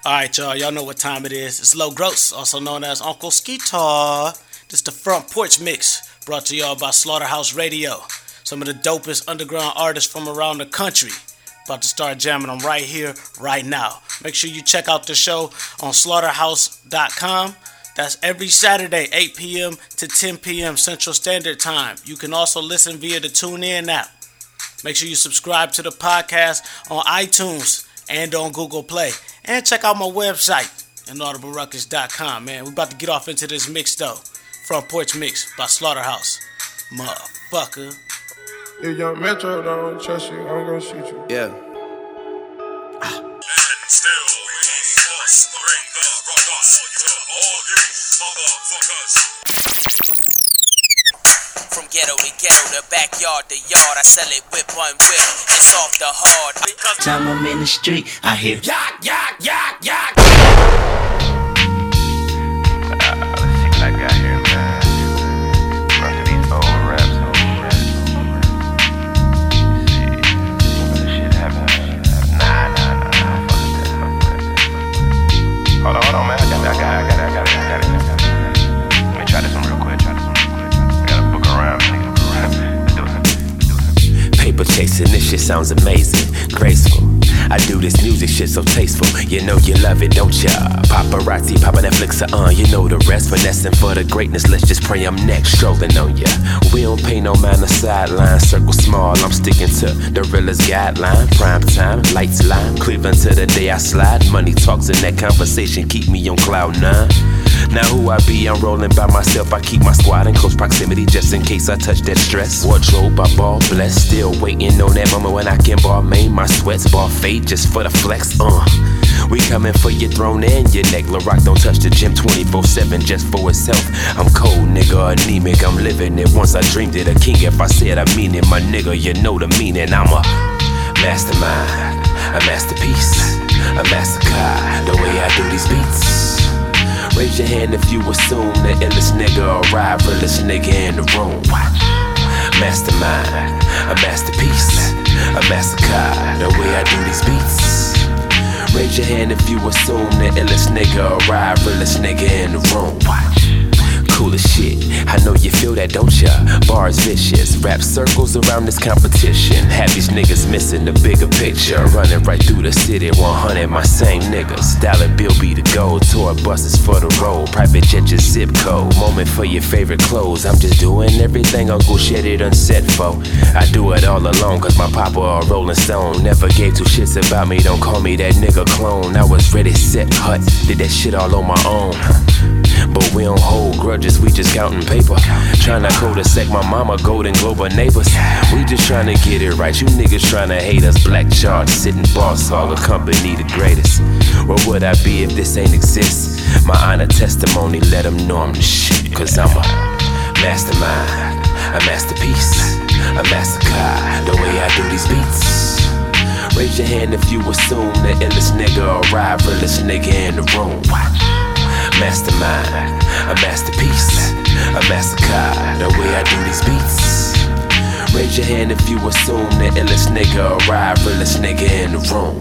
Alright, y'all know what time it is. It's Low Gross, also known as Uncle Skeetar. This the Front Porch Mix, brought to y'all by Slaughterhouse Radio. Some of the dopest underground artists from around the country. About to start jamming them right here, right now. Make sure you check out the show on slaughterhouse.com. That's every Saturday, 8 p.m. to 10 p.m. Central Standard Time. You can also listen via the TuneIn app. Make sure you subscribe to the podcast on iTunes and on Google Play. And check out my website, inaudibleruckus.com, man. We about to get off into this mix, though. Front Porch Mix by Slaughterhouse. Motherfucker. If young Metro don't trust you, I'm gonna shoot you. Yeah. And still we must bring the ruckus to all you motherfuckers. From ghetto to ghetto, the backyard to yard, I sell it with one whip. It's off the hard. Time I'm in the street, I hear yak, yak, yak, yak. Let's see what I got here, man. Run through these old raps, See, this shit happen. Nah. Fuck that. Hold on, man. I got it. Let me try this one real quick. I gotta book around, nigga. Let's do it. Paper chasing, this shit sounds amazing, graceful. I do this music shit so tasteful. You know you love it, don't ya? Paparazzi, Papa Netflix, you know the rest. Finessing for the greatness, let's just pray I'm next. Strolling on ya. We don't pay no man a sideline. Circle small, I'm sticking to the realest guideline. Prime time, lights line. Cleveland to the day I slide. Money talks in that conversation, keep me on cloud nine. Now who I be, I'm rolling by myself. I keep my squad in close proximity just in case I touch that stress. Wardrobe, I ball blessed. Still waiting on that moment when I can ball main. My sweats ball fade just for the flex. We coming for your throne and your neck. LaRock don't touch the gym 24/7 just for itself. I'm cold, nigga, anemic. I'm living it. Once I dreamed it, a king. If I said I mean it, my nigga, you know the meaning. I'm a mastermind, a masterpiece, a massacre. The way I do these beats. Raise your hand if you assume the illest nigga arrive, realest nigga in the room. Mastermind, a masterpiece, a massacre. The way I do these beats. Raise your hand if you assume the illest nigga arrive, realest nigga in the room. Cool as shit, I know you feel that, don't ya? Bars vicious, rap circles around this competition. Have these niggas missing the bigger picture. Running right through the city, 100 my same niggas. Dollar bill be the gold, tour buses for the road. Private jet your zip code, moment for your favorite clothes. I'm just doing everything Uncle Shetty done set for. I do it all alone, cause my papa a Rolling Stone. Never gave two shits about me, don't call me that nigga clone. I was ready, set, hut, did that shit all on my own. But we don't hold grudges, we just counting paper. Tryna cul-de-sac my mama, Golden Globe of neighbors. We just tryna get it right, you niggas tryna hate us. Black charge, sitting boss, hog a company the greatest. Where would I be if this ain't exist? My honor testimony, let them know I'm the shit. Cause I'm a mastermind, a masterpiece, a massacre. The way I do these beats. Raise your hand if you assume the illest nigga arrive, realest nigga in the room. Mastermind, a masterpiece, a massacre. The way I do these beats. Raise your hand if you assume the illest nigga arrive, realest nigga in the room.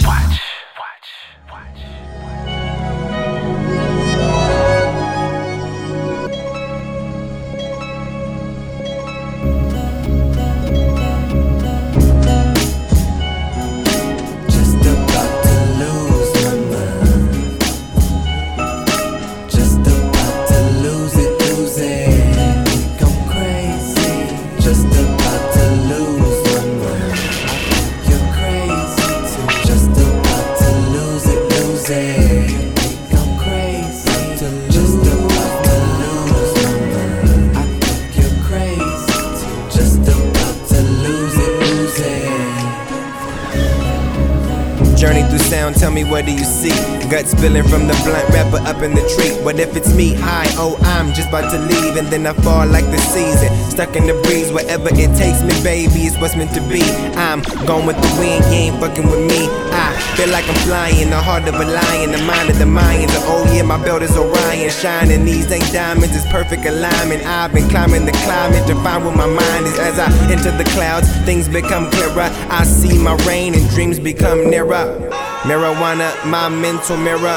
Tell me, what do you see? Guts spilling from the blunt wrapper up in the tree. What if it's me? I'm just about to leave, and then I fall like the season. Stuck in the breeze, wherever it takes me, baby, it's what's meant to be. I'm going with the wind, you ain't fucking with me. I feel like I'm flying, the heart of a lion, the mind of the Mayans. Oh yeah, my belt is Orion, shining. These ain't diamonds, it's perfect alignment. I've been climbing the climate to find where my mind is. As I enter the clouds, things become clearer. I see my rain and dreams become nearer. Marijuana, my mental mirror.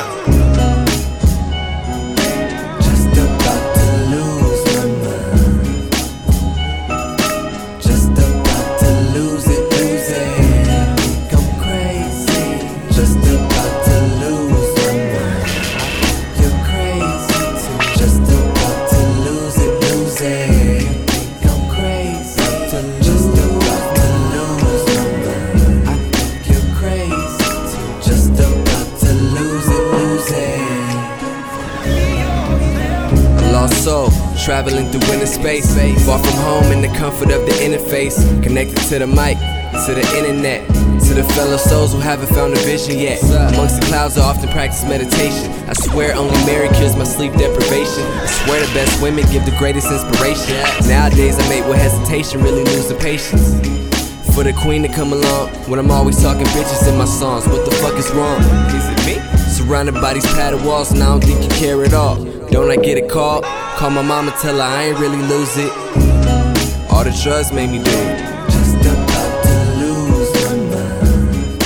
Traveling through inner space, far from home in the comfort of the interface. Connected to the mic, to the internet, to the fellow souls who haven't found a vision yet. Amongst the clouds I often practice meditation. I swear only Mary cures my sleep deprivation. I swear the best women give the greatest inspiration. Nowadays I mate with hesitation, really lose the patience. For the queen to come along, when I'm always talking bitches in my songs. What the fuck is wrong? Is it me? Surrounded by these padded walls and I don't think you care at all. Don't I get a call? Call my mama, tell her I ain't really lose it. All the drugs made me do it. Just about to lose my mind.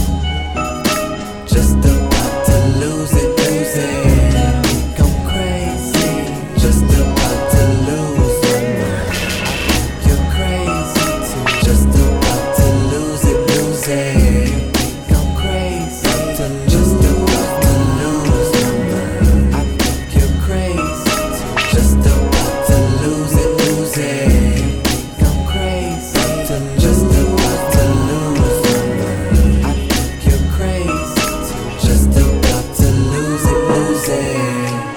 Just about to lose it, lose it. Think I'm crazy. Just about to lose my mind. You're crazy too. Just about to lose it, lose it. Think I'm crazy. Just about to lose my mind. I think you're crazy. Just about to lose it, lose it. Think I'm crazy. Just about to lose my mind. I think you're crazy. Just about to lose it, lose it.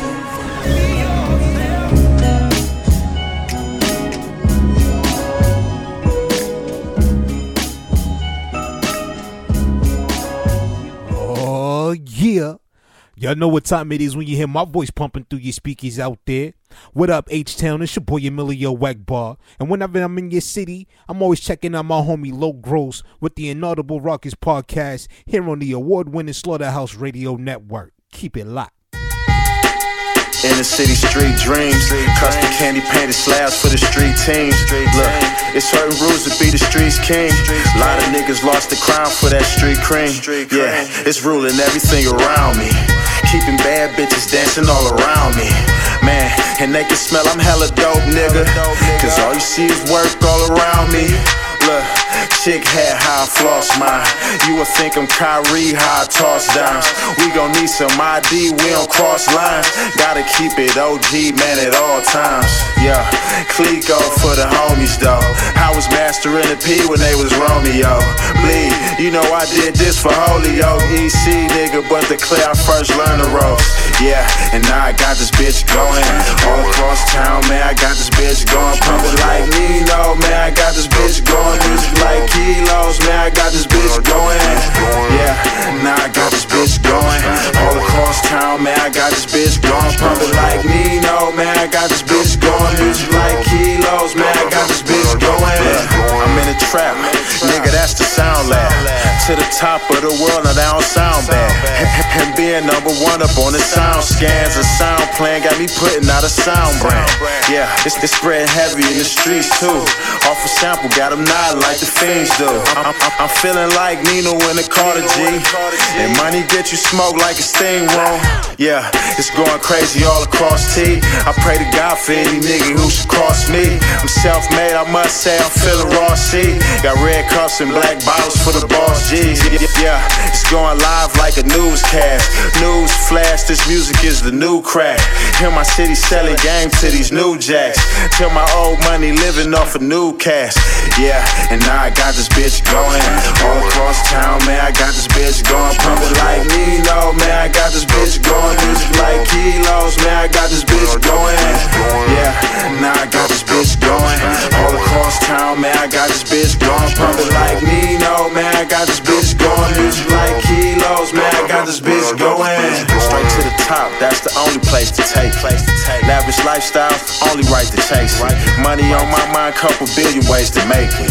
Oh yeah. Y'all know what time it is when you hear my voice pumping through your speakers out there. What up, H-Town? It's your boy Emilio Wackbar. And whenever I'm in your city, I'm always checking out my homie Low Gross with the Inaudible Rockets podcast here on the award-winning Slaughterhouse Radio Network. Keep it locked. Inner city street dreams, custom candy painted slabs for the street team. Look, it's certain rules to be the streets king. A lot of niggas lost the crown for that street cream. Yeah, it's ruling everything around me. Keeping bad bitches dancing all around me. Man, and they can smell I'm hella dope, nigga. Cause all you see is work all around me. Look, chick hat, how I floss mine. You would think I'm Kyrie, how I toss dimes. We gon' need some ID, we don't cross lines. Gotta keep it OG, man, at all times. Yeah, Clico for the homies, though. I was mastering the P when they was Romeo. Bleed, you know I did this for Holyoke. EC, nigga, but the clear I first learned the ropes. Yeah, and now I got this bitch going all across town, man, I got this bitch going. Pumping like Nino, man, I got this bitch going. Music like kilos, man, I got this bitch going. Yeah, now I got this bitch going all across town, man, I got this bitch going. Pumping like Nino, man, I got this bitch going. Music like kilos, man, I got this bitch going. I'm in a trap, nigga, that's the sound lab. To the top of the world, now they don't sound bad. And being number one up on the sound scans, a sound plan got me putting out a sound brand. Yeah, it's spreading heavy in the streets too. Off a sample, got them nodding like the fiends do. I'm feeling like Nino in the Carter G. And money get you smoked like a steam room. Yeah, it's going crazy all across T. I pray to God for any nigga who should cross me. I'm self-made, I must say I'm feeling raw C. Got red cups and black bottles for the boss G's. Yeah, it's going live like a newscast. News flash, this music is the new crack. Hear my city selling game to these new jacks. Till my old money living off a new cash. Yeah, and now I got this bitch going all across town, man, I got this bitch going. Pumping like Nino, man, I got this bitch going. Music like kilos, man, I got this bitch going. Yeah, now I got this bitch going all across town, man, I got this bitch going. Pumping like Nino, man, I got this bitch going. Music like kilos, man, I got this bitch going. Straight to the top, that's the only place to take. Lavish lifestyle, only right to chase. Money on my mind, couple billion ways to make it.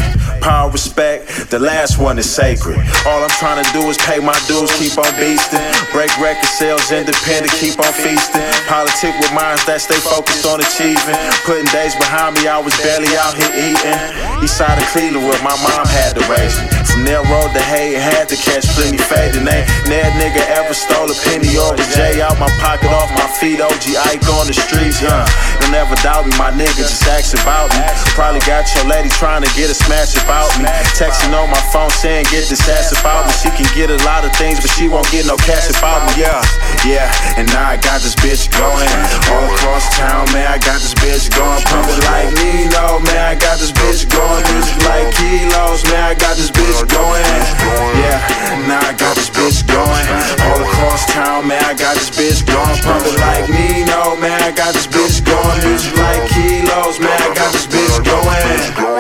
power, respect. The last one is sacred. All I'm trying to do is pay my dues, keep on beasting. Break record sales, independent, keep on feasting. Politic with minds that stay focused on achieving. Putting days behind me, I was barely out here eating. East side of Cleveland where my mom had to raise me. From there road to Hay, had to catch plenty fading. Ain't that nigga ever stole a penny or a J out my pocket, off my feet. OG Ike on the streets, You'll never doubt me, my nigga, just ask about me. Probably got your lady trying to get a smash about me. Texting on my phone saying get this ass about me. She can get a lot of things, but she won't get no cash about me, yeah. And now I got this bitch going all across town, man. I got this bitch going, pumping like Nino, man. I got this bitch going, music like kilos, man. I got this bitch going, yeah. Now I got this bitch going all across town, man. I got this bitch going, pumping like Nino, man. I got this bitch going, music like kilos, man. I got this bitch going.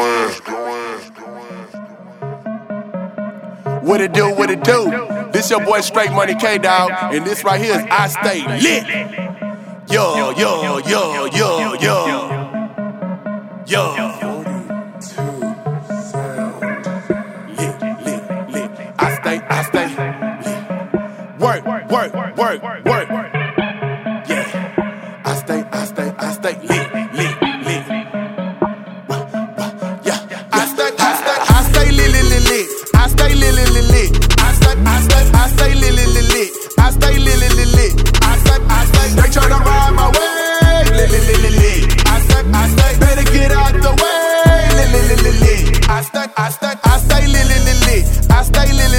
What it do, what it do? This your boy Straight Money K Dog, and this right here is I Stay Lit. Yo, yo, yo, yo, yo. Yo. I stay lit. Work. Yeah. I stay lit. Yeah. I stay lit. I stay lit. I stay lit. I stay lit. They tryna ride my way. Lit. I stay. Better get out the way. Lit. I stay lit. I stay lit. I stay lit.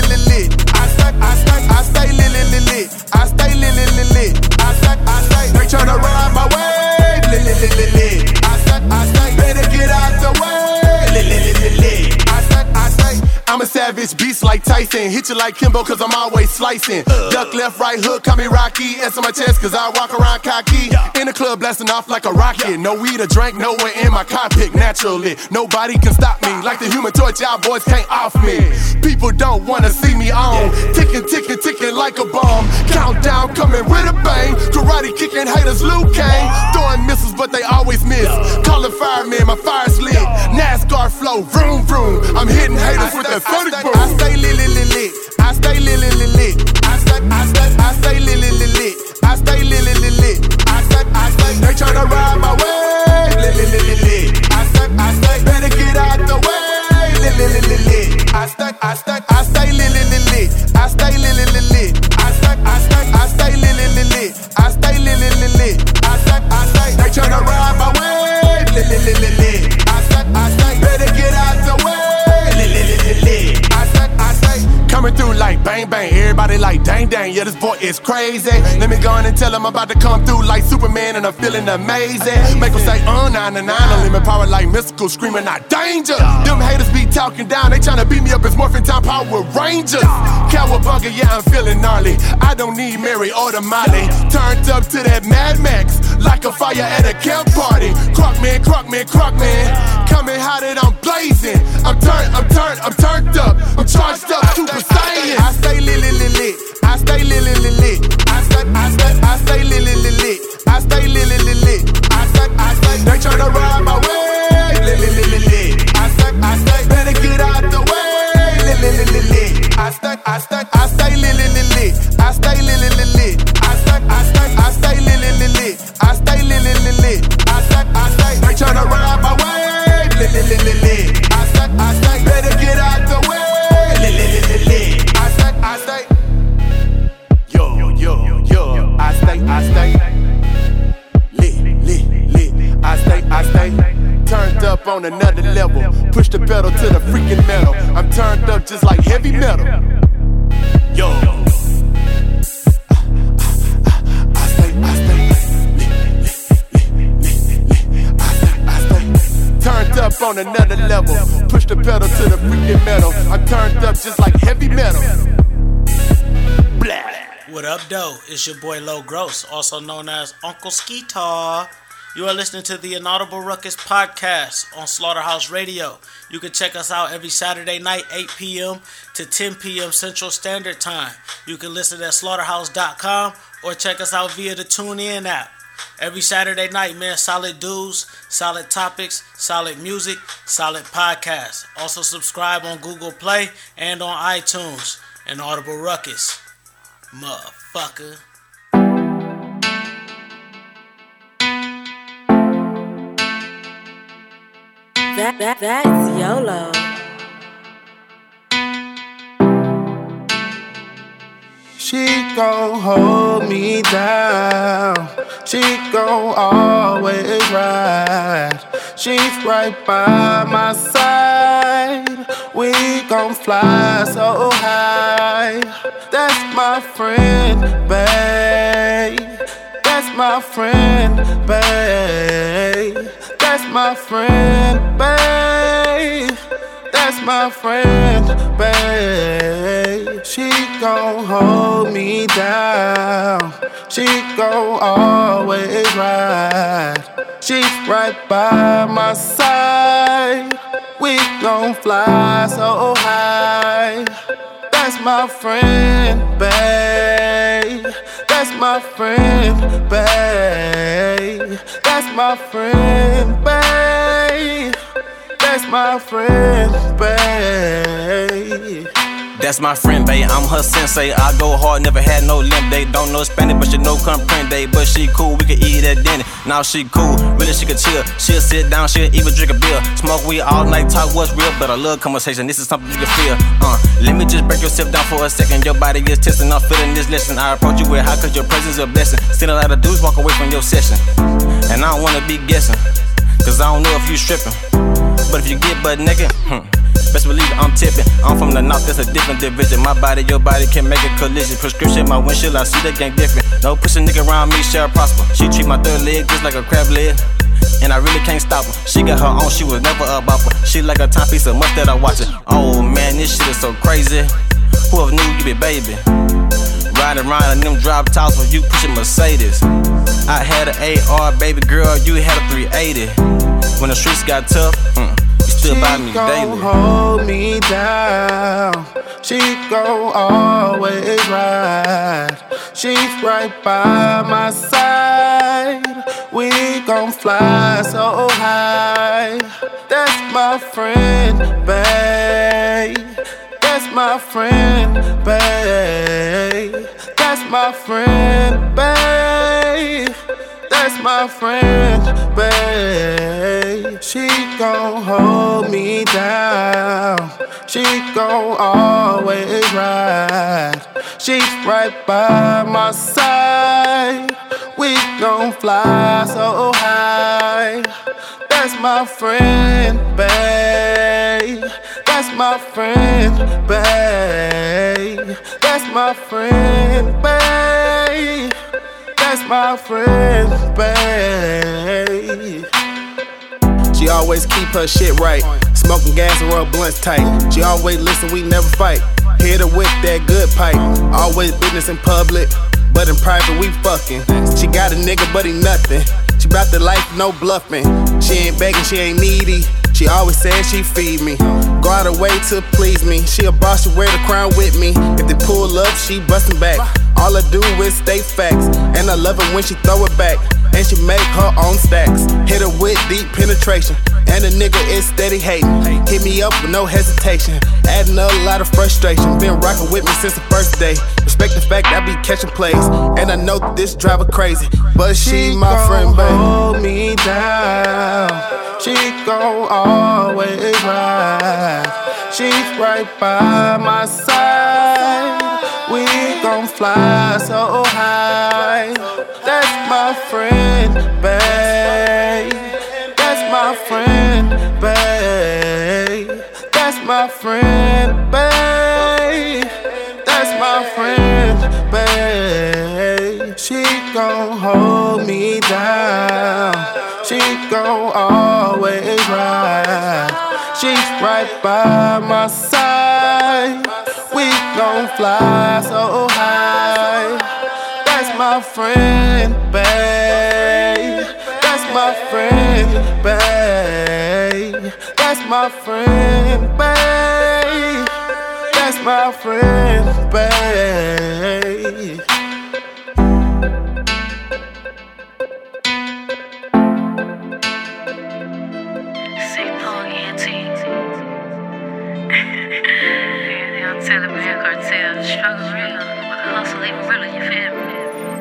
They tryna ride my way. Lit. I stay. Better get out the way. Lit. I stay. I'm a savage beast like Tyson. Hit you like Kimbo cause I'm always slicing. Duck left, right hook, call me Rocky. Answer my chest cause I walk around cocky. In the club blasting off like a rocket. No weed or drink, nowhere in my cockpit. Naturally, nobody can stop me. Like the Human Torch, y'all boys can't off me. People don't wanna see me on. Ticking like a bomb. Countdown coming with a bang. Karate kicking haters, Luke Kane. Throwing missiles but they always miss. Calling firemen, my fire's lit. NASCAR flow, vroom vroom. I'm hitting haters with that 30 boom. I stay lit. I stay lit. I stay lit. I stay lit. I stay. They tryna ride my way. Lit. I stay. Better get out the way. Lit. I stay lit. I stay lit. I stay lit. I stay. They tryna ride my way. Lit. I stay. Better get out the way. I stay. Coming through like bang bang, everybody like dang dang. Yeah, this boy is crazy. Let me go on and tell him I'm about to come through like Superman and I'm feeling amazing. Make him say 999, limit power like mystical, screaming out danger. Them haters be talking down, they tryna beat me up. It's Morphin' Time Power Rangers. Cowabunga, yeah, I'm feeling gnarly. I don't need Mary or the Molly. Turned up to that Mad Max, like a fire at a camp party. Crockman. Coming hot and I'm blazing. I'm turned up. I'm charged up, Super Saiyan. I stay lit. I stay lit. I stay lit. I stay lit. I stay. They tryna ride my way. Lit. I stay. Better get out the way. Lit. I stay lit. I stay lit. I stay lit. I stay. They tryna ride my way. Lit. I stay. Better get out the way. I stay. Yo. I stay. Lit. I stay. Turned up on another level. Push the pedal to the freaking metal. I'm turned up just like heavy metal. Yo. I stay. Turned up on another level. Push the pedal to the freaking metal. I'm turned up just like heavy metal. Blah. What up, though? It's your boy Low Gross, also known as Uncle Skeetar. You are listening to the Inaudible Ruckus podcast on Slaughterhouse Radio. You can check us out every Saturday night, 8 p.m. to 10 p.m. Central Standard Time. You can listen at slaughterhouse.com or check us out via the TuneIn app. Every Saturday night, man, solid dudes, solid topics, solid music, solid podcasts. Also subscribe on Google Play and on iTunes and Audible Ruckus. Motherfucker. That's YOLO. She gon' hold me down. She gon' always ride. She's right by my side. We gon' fly so high. That's my friend, babe. That's my friend, babe. That's my friend, babe. That's my friend, babe. She gon' hold me down. She gon' always ride. She's right by my side. We gon' fly so high. That's my friend, babe. That's my friend, babe. That's my friend, babe. That's my friend, babe. That's my friend, babe. I'm her sensei. I go hard, never had no limp. They don't know Spanish, but she know comprende. But she cool, we can eat at dinner. Now she cool, really she can chill. She'll sit down, she'll even drink a beer. Smoke weed all night, talk what's real. But I love conversation, this is something you can feel. Let me just break yourself down for a second. Your body is testing, I'm feeling this lesson. I approach you with how cause your presence is a blessing. Still a lot of dudes walk away from your session. And I don't wanna be guessing, cause I don't know if you stripping. But if you get butt naked, best believe I'm tipping. I'm from the north, that's a different division. My body, your body can make a collision. Prescription, my windshield, I see the gang different. No push a nigga around me, shall prosper. She treat my third leg just like a crab leg, and I really can't stop her. She got her own, she was never a bopper. She like a timepiece, a must that I watch it. Oh man, this shit is so crazy. Whoever knew you be baby. Riding around in them drop tops when you pushing Mercedes. I had an AR, baby girl, you had a 380. When the streets got tough, you stood by me daily. She gon' hold me down. She gon' always ride. She's right by my side. We gon' fly so high. That's my friend, babe. That's my friend, babe. That's my friend, babe. That's my friend, babe. She gon' hold me down. She gon' always ride. She's right by my side. We gon' fly so high. That's my friend, babe. That's my friend, babe. That's my friend, babe. That's my friend, babe. She always keep her shit right. Smoking gas and roll blunts tight. She always listen, we never fight. Hit her with that good pipe. Always business in public, but in private we fucking. She got a nigga, but he nothing. She bout the life, no bluffing. She ain't begging, she ain't needy. She always said she feed me. Go out her way to please me. She a boss, she wear the crown with me. If they pull up, she bustin' back. All I do is state facts, and I love it when she throw it back. And she make her own stacks. Hit her with deep penetration, and a nigga is steady hating. Hit me up with no hesitation, adding a lot of frustration. Been rockin' with me since the first day. Respect the fact I be catching plays, and I know this drive her crazy, but she my friend, babe. Hold me down. She gon' always ride. She's right by my side. We gon' fly so high. That's my friend, babe. That's my friend, babe. That's my friend, babe. That's my friend, babe. She gon' hold me down. She gon' always ride. She's right by my side. We gon' fly so high. That's my friend, babe. That's my friend, babe. That's my friend, babe. That's my friend, babe. hustle even realer, you feel me?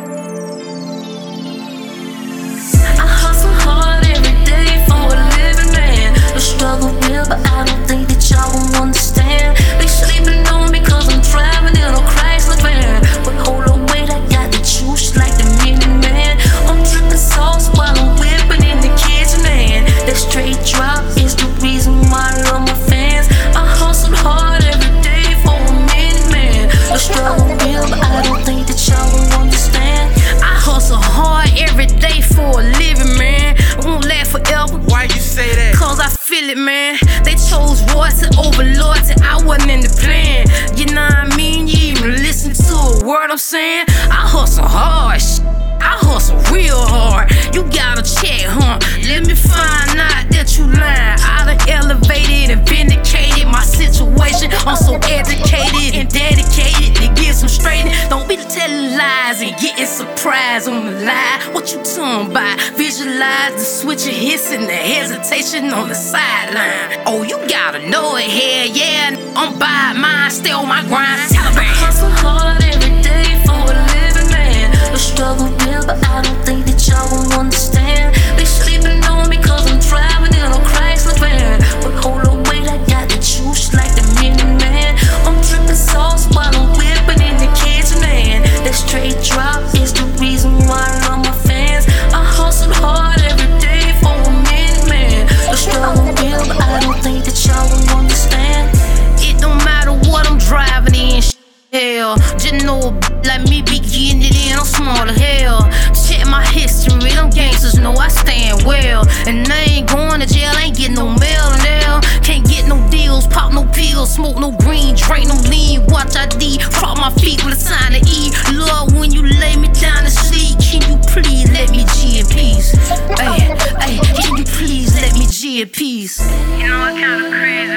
I hustle hard every day for a living, man. The struggle real, but I don't think that y'all will understand. They sleeping on me cause I'm driving in a Chrysler van. But hold on, wait, I got the juice like the Mini-Man. I'm dripping sauce while I'm whipping in the kitchen, man. That straight drop is the reason why I love my fans. I hustle hard every day for a minute, man. The struggle real, but I don't think that y'all will understand. I hustle hard every day for a living, man. I won't last forever. Why you say that? Cause I feel it, man. They chose Royce over loyalty. I wasn't in the plan. You know what I mean? You even listen to a word I'm saying? I hustle hard, I hustle real hard. You gotta check, huh? Let me find out that you lying. I done elevated and vindicated my situation. I'm so educated and dedicated to get some straight. Don't be telling lies and getting surprised on the lie. What you talking about? Visualize the switch of hiss and the hesitation on the sideline. Oh, you gotta know it, hell yeah. I'm by mine, stay on my grind. Taliban. I hustle hard every day for a living, man. The struggle real, but I don't think that y'all will understand. They sleeping on me cause I'm driving in a Chrysler van. But hold on, wait, I got the juice like the Mini-Man. I'm dripping sauce while I'm whipping in the kitchen, man. That straight drop is the reason why I love my fans. I hustle hard every day for a minute, man. The struggle real, but I don't think that y'all will understand. It don't matter what I'm driving in, hell. Just know like me be getting it in, I'm small as hell. Check my history, them gangsters know I stand well. And I ain't going to jail, ain't getting no mail in there. Can't get no deals, pop no pills, smoke no green, drink no lean. Watch ID, prop my feet with a sign to E. Lord, when you lay me down to sleep, can you please let me G in peace? Hey, hey, can you please let me G in peace? You know, it's kinda crazy,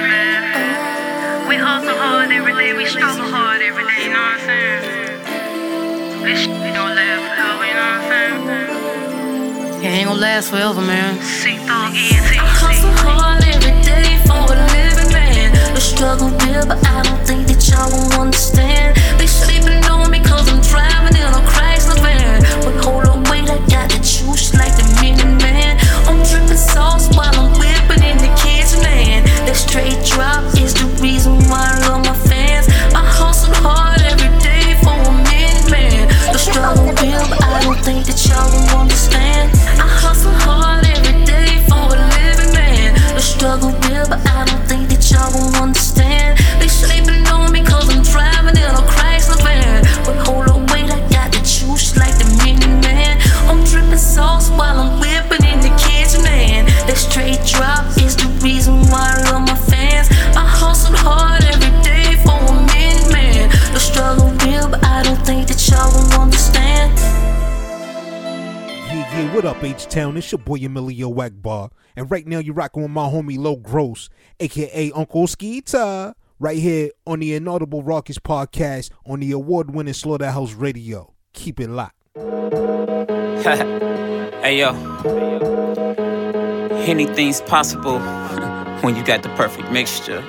man. We hustle hard every day, we struggle hard every day, you know what I'm saying? This shit don't last forever, you know what I'm saying? It ain't gonna last forever, man. Sick dog, I hustle hard every day for a living, man. The struggle real, but I don't think that y'all will understand. They sleeping on me cause I'm driving in a Chrysler van. But hold on, wait, I got the juice like the Mini-Man. I'm dripping sauce while I'm whipping in the kitchen, man. That straight drop is the reason why I love my fans. I hustle hard every day for a minute, man. The struggle real, but I don't think that y'all will understand. I hustle hard every day for a living, man. The struggle real, but I don't think that y'all will understand. They sleeping on me cause I'm driving in a Chrysler van. But hold on, wait, I got the juice like the Mini-Man. I'm dripping sauce while I'm whipping in the kitchen, man. That straight drop is the reason why I love my fans. I hustle hard every day for a minute, man. The struggle real, but I don't think that y'all will understand. Yeah, what up, H-Town? It's your boy Emilio Wackbar. And right now you're rocking with my homie Low Gross, a.k.a. Uncle Skeeter, right here on the Inaudible Raucous Podcast on the award-winning Slaughterhouse Radio. Keep it locked. Hey, yo. Anything's possible when you got the perfect mixture.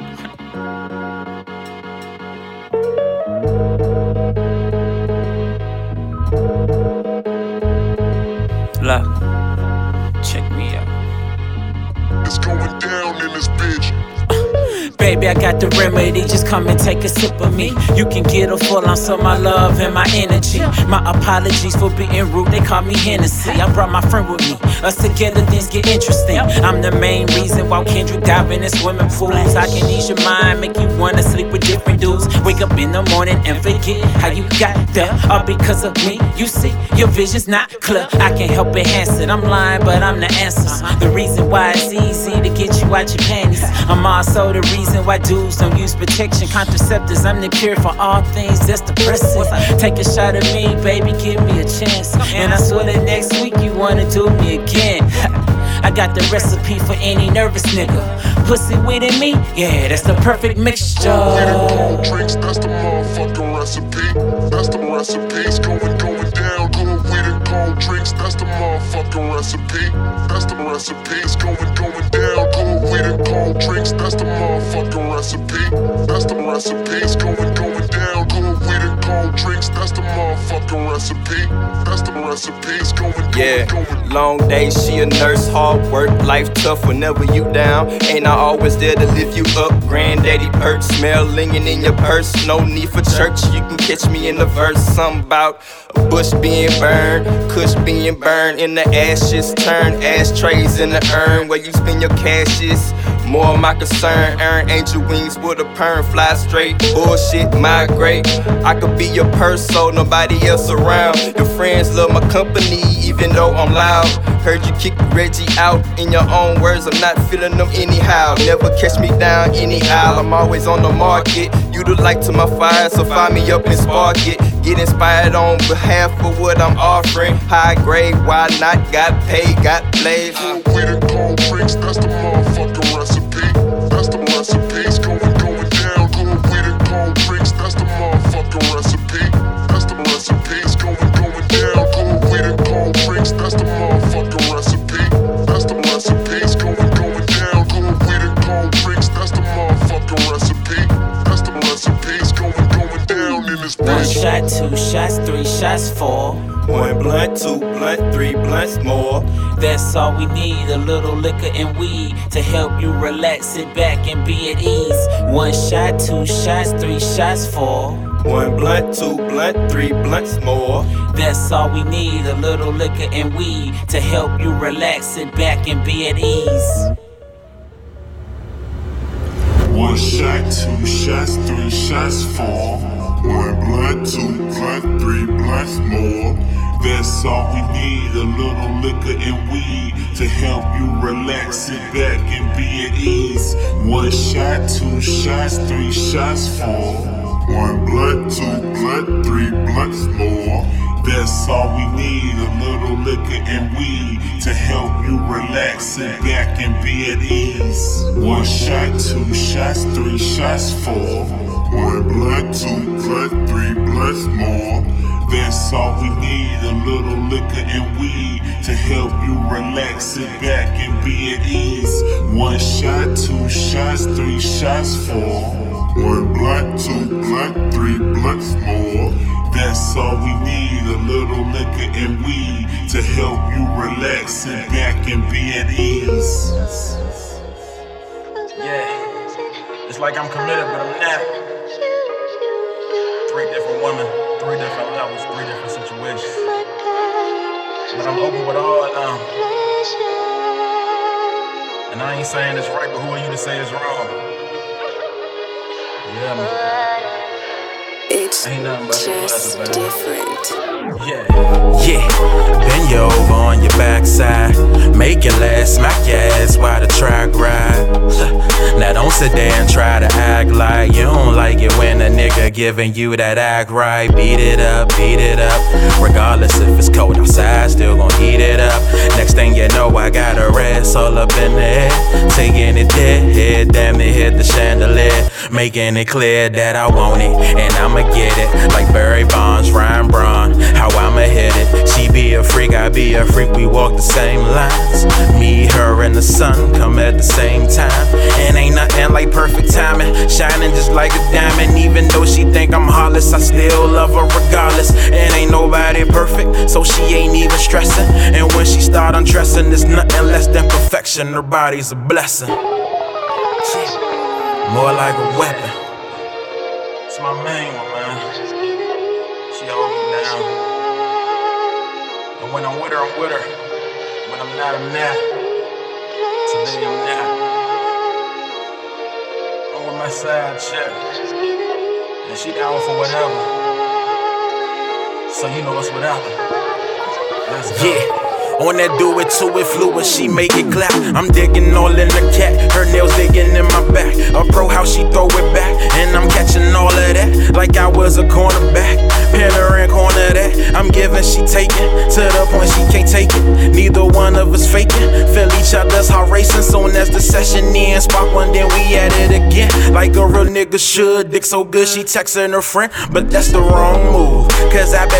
Look, check me out. It's going down in this bitch. Baby, I got the remedy, just come and take a sip of me. You can get a full ounce of my love and my energy. My apologies for being rude, they call me Hennessy. I brought my friend with me, us together things get interesting. I'm the main reason why Kendrick diving in swimming pools. I can ease your mind, make you wanna sleep with different dudes. Wake up in the morning and forget how you got there. All because of me, you see, your vision's not clear. I can't help enhance it, I'm lying but I'm the answers. The reason why it's easy to get you out your panties. I'm also the reason why dudes don't use protection contraceptives. I'm the cure for all things that's depressing. Take a shot at me, baby, give me a chance. And I swear that next week you wanna do me again. I got the recipe for any nervous nigga. Pussy weed and me, yeah, that's the perfect mixture. Cold drinks, that's the motherfucking recipe. That's the recipes going down. Cold weed and cold drinks, that's the motherfucking recipe. That's the recipes going down. Cold weed and cold drinks, that's the motherfucking recipe. That's the recipes going down. Cold weed and cold drinks, that's the motherfucking recipe. That's the recipe. It's going, yeah, long days, she a nurse, hard work, life tough whenever you down. Ain't I always there to lift you up? Granddaddy perks, smell lingering in your purse. No need for church, you can catch me in the verse. Something about a bush being burned, kush being burned, in the ashes, turn ashtrays in the urn where you spend your cashes. More my concern, earn angel wings with a perm, fly straight, bullshit, migrate. I could be your purse, so nobody else around. Your friends love my company, even though I'm loud. Heard you kick Reggie out, in your own words, I'm not feeling them anyhow. Never catch me down any aisle, I'm always on the market. You the light to my fire, so find me up and spark it. Get inspired on behalf of what I'm offering. High grade, why not? Got paid, got played. We done cold drinks, that's the motherfucking recipe. That's the recipe. It's going down. Cold weed and cold drinks, that's the motherfucking recipe. That's the recipe. It's going down. Cold weed and cold drinks, that's the motherfucking recipe. That's the recipe. It's going down. Cold weed and cold drinks, that's the motherfucking recipe. That's the recipe. It's going down in this bitch. 1 shot, 2 shots, 3 shots, 4. 1 blunt, 2 blunt, 3 blunts more. That's all we need, a little liquor and weed to help you relax, sit back and be at ease. 1 shot, 2 shots, 3 shots, 4. 1 blunt, 2 blunt, 3 blunts more. That's all we need, a little liquor and weed to help you relax, sit back and be at ease. 1 shot, 2 shots, 3 shots, 4. 1 blunt, 2 blunt, 3 blunts more. That's all we need, a little liquor and weed to help you relax, sit back and be at ease. 1 shot, 2 shots, 3 shots, 4. 1 blunt, 2 blunt, 3 blunts more. That's all we need, a little liquor and weed to help you relax, sit back and be at ease. 1 shot, 2 shots, 3 shots, 4. 1 blunt, 2 blunt, 3 blunts more. That's all we need, a little liquor and weed to help you relax, sit back and be at ease. 1 shot, 2 shots, 3 shots, 4. 1 blunt, 2 blunt, 3 blunts more. That's all we need, a little liquor and weed to help you relax, sit back and be at ease. Yeah, it's like I'm committed, but I'm not. 3 different women, 3 different levels, 3 different situations. But I'm open with all of them. And I ain't saying it's right, but who are you to say it's wrong? Yeah, man. It's ain't nothing but just different. Yeah. Bend you over on your backside. Make your legs smack your ass while the track ride. Now don't sit there and try to act like you don't like it when a nigga giving you that act right. Beat it up, regardless if it's cold outside, still gon' heat it up. Next thing you know, I got a ass all up in the head, taking it there, damn it, hit the chandelier, making it clear that I want it, and I'ma get it, like Barry Bonds, Ryan Braun, how I'ma hit it. She be a freak, I be a freak, we walk the same lines. Me, her, and the sun come at the same time, and ain't nothing like perfect timing, shining just like a diamond. Even though she think I'm heartless, I still love her regardless. And ain't nobody perfect, so she ain't even stressing. And when she start undressing, it's nothing less than perfection. Her body's a blessing, more like a weapon. It's my main one, man. She hold me down. And when I'm with her, I'm with her. When I'm not, I'm not. Today I'm not. I'm with my side chick. And she down for whatever. So you know it's whatever. Let's go. Yeah. On that do it to it fluid, she make it clap. I'm digging all in the cat, her nails digging in my back. A pro how she throw it back, and I'm catching all of that like I was a cornerback. Pin her and corner that, I'm giving, she taking, to the point she can't take it. Neither one of us faking, feel each other's heart racing. Soon as the session ends, spark one, then we at it again. Like a real nigga should, dick so good she texting her friend, but that's the wrong move. Cause I bet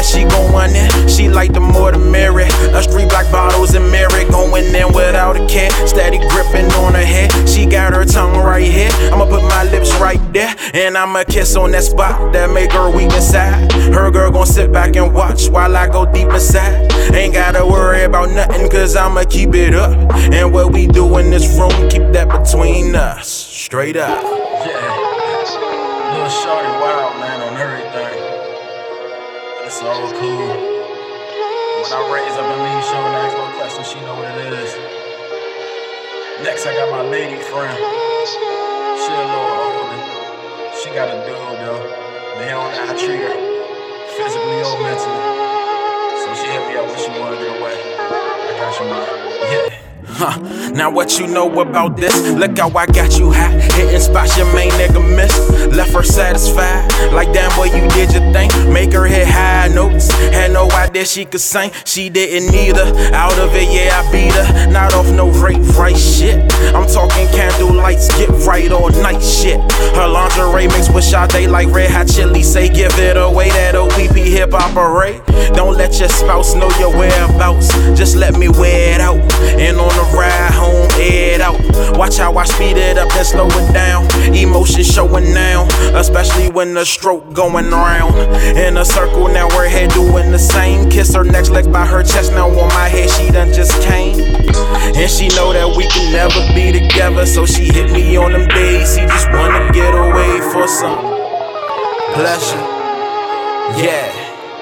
yeah, she going in. She like the more the merry. A street black bottles and Mary going in without a care. Steady gripping on her head. She got her tongue right here. I'ma put my lips right there, and I'ma kiss on that spot that make her weak inside. Her girl gon' sit back and watch while I go deep inside. Ain't gotta worry about nothing, cause I'ma keep it up. And what we do in this room, keep that between us. Straight up. Yeah. Little shorty wild, man, on everything. But it's all cool. When I raise up and leave, she don't ask no questions, she know what it is. Next, I got my lady friend. She a little older. She got a dude, though. They don't know how I treat her. Physically or mentally. So she hit me up when she wanna get away. I got you, man. Yeah. Now what you know about this? Look how I got you hot. Hitting spots your main nigga miss. Left her satisfied. Like damn boy, you did your thing. Make her hit high notes. Had no idea she could sing. She didn't either. Out of it, yeah, I beat her. Not off no rape right shit. I'm talking candle lights, get right all night shit. Her lingerie mixed with Sade like Red Hot Chili. Say give it away, that OPP hip operate. Don't let your spouse know your whereabouts. Just let me wear it out. And on the ride home, air it out. Watch how I speed it up and slow it down. Emotion showing now, especially when the stroke going round. In a circle now, her head doing the same. Kiss her next leg by her chest, now on my head she done just came. And she know that we can never be together, so she hit me on them days. She just wanna get away for some pleasure. Yeah.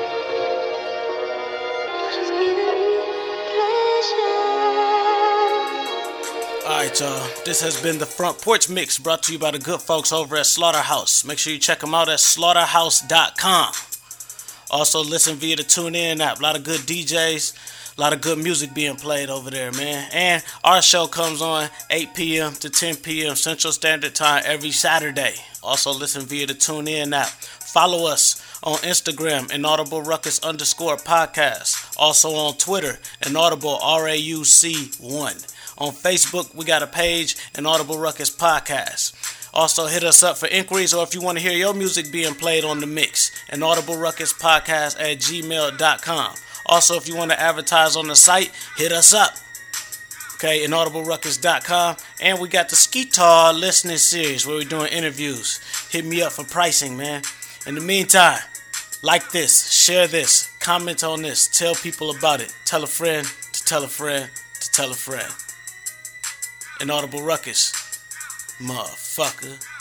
Alright, y'all. This has been the Front Porch Mix, brought to you by the good folks over at Slaughterhouse. Make sure you check them out at slaughterhouse.com. Also, listen via the TuneIn app. A lot of good DJs, a lot of good music being played over there, man. And our show comes on 8 p.m. to 10 p.m. Central Standard Time every Saturday. Also, listen via the TuneIn app. Follow us on Instagram, _Ruckus_podcast. Also on Twitter, Inaudible RAUC1. On Facebook, we got a page, Inaudible Ruckus Podcast. Also, hit us up for inquiries or if you want to hear your music being played on the mix, inaudibleruckuspodcast@gmail.com. Also, if you want to advertise on the site, hit us up. Okay, inaudibleruckus.com. And we got the Skeetar listening series where we're doing interviews. Hit me up for pricing, man. In the meantime, like this, share this, comment on this, tell people about it. Tell a friend to tell a friend to tell a friend. Inaudible Ruckus, motherfucker.